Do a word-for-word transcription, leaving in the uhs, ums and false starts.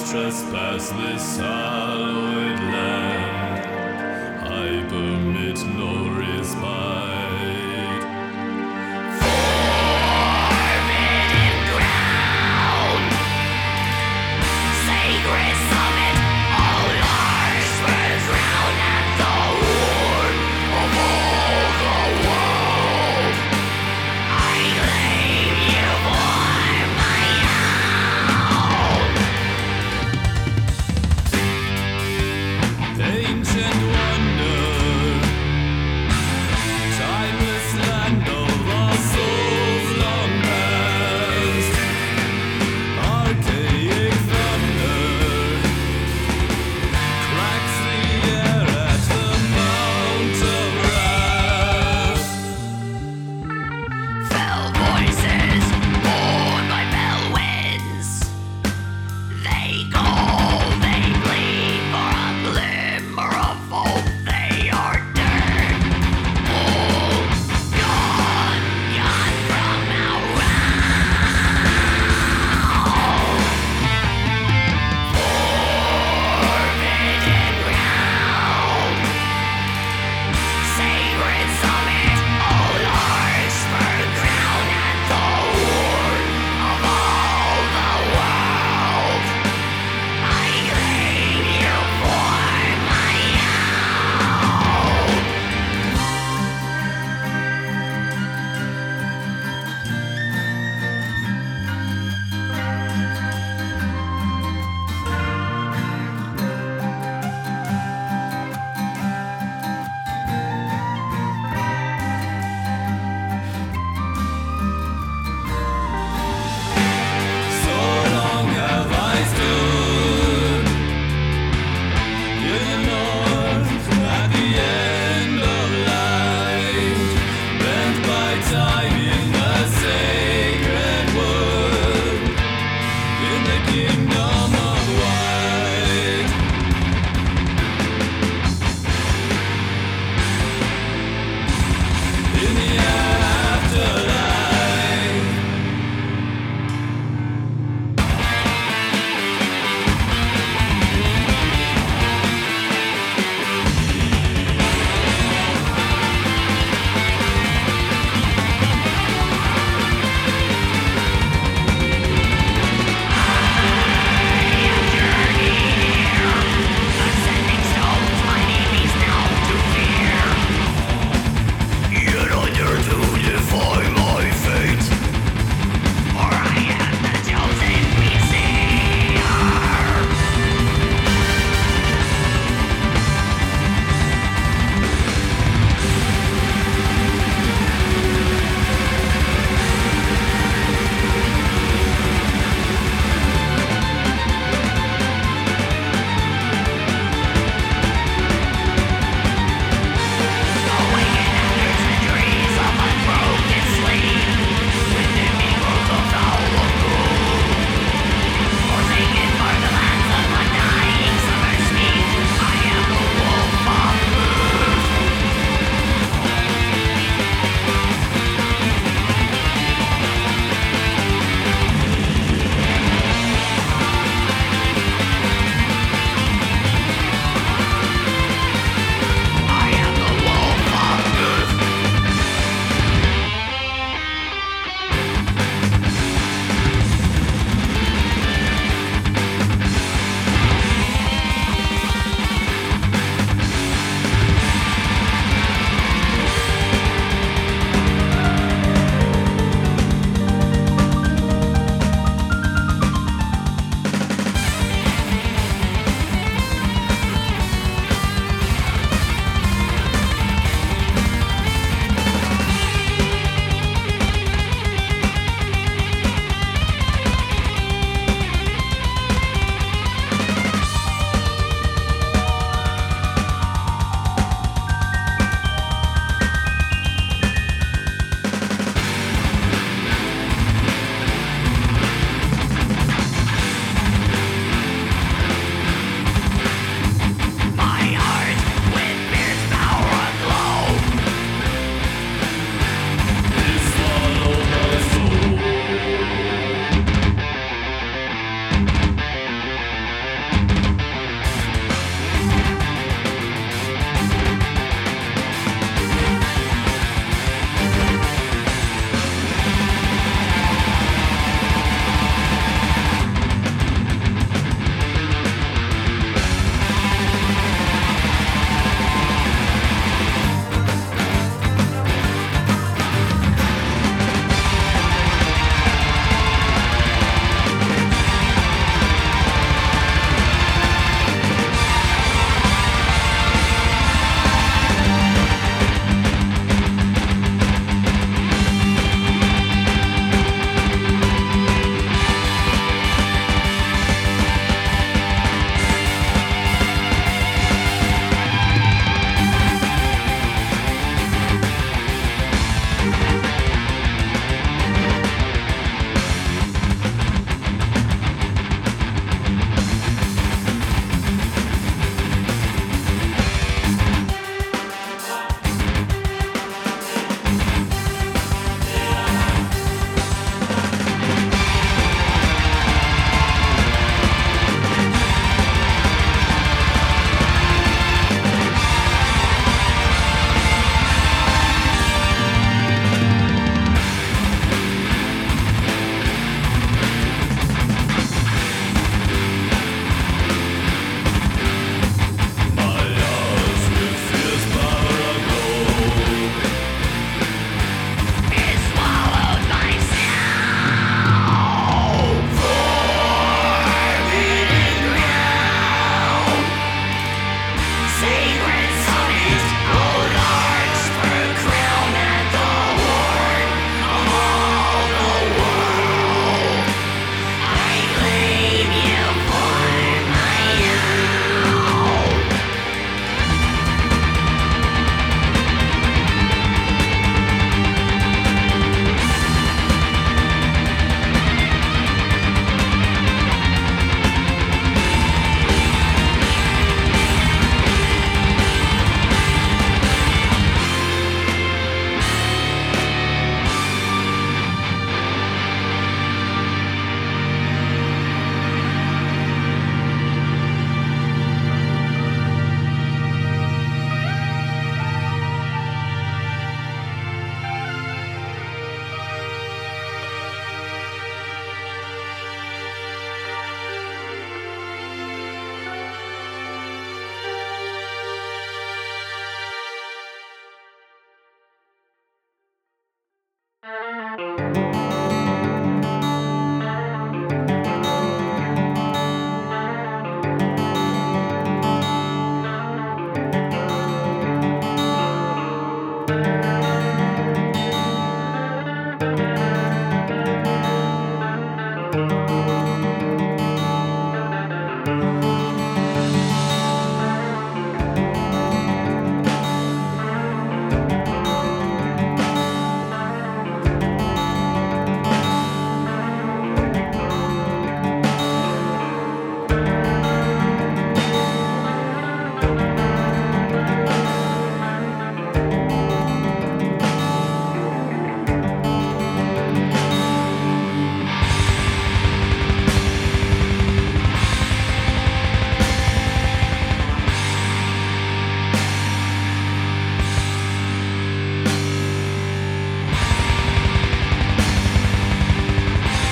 trespass this hallowed land. I permit no respite. Forbidden ground, sacred summit, all ours for the crown at the horn of all the world. I claim you for my own. Ancient wonder, timeless land of our souls long past. Archaic thunder cracks the air at the Mount of Wrath. Fell voices born by fell winds. They call, they plead for a glimmer of hope. They are dead, all gone, gone from our realm. Forbidden ground, sacred summit, all ours for crown at the horn of all the world. I claim you for my own. So long have I stood in the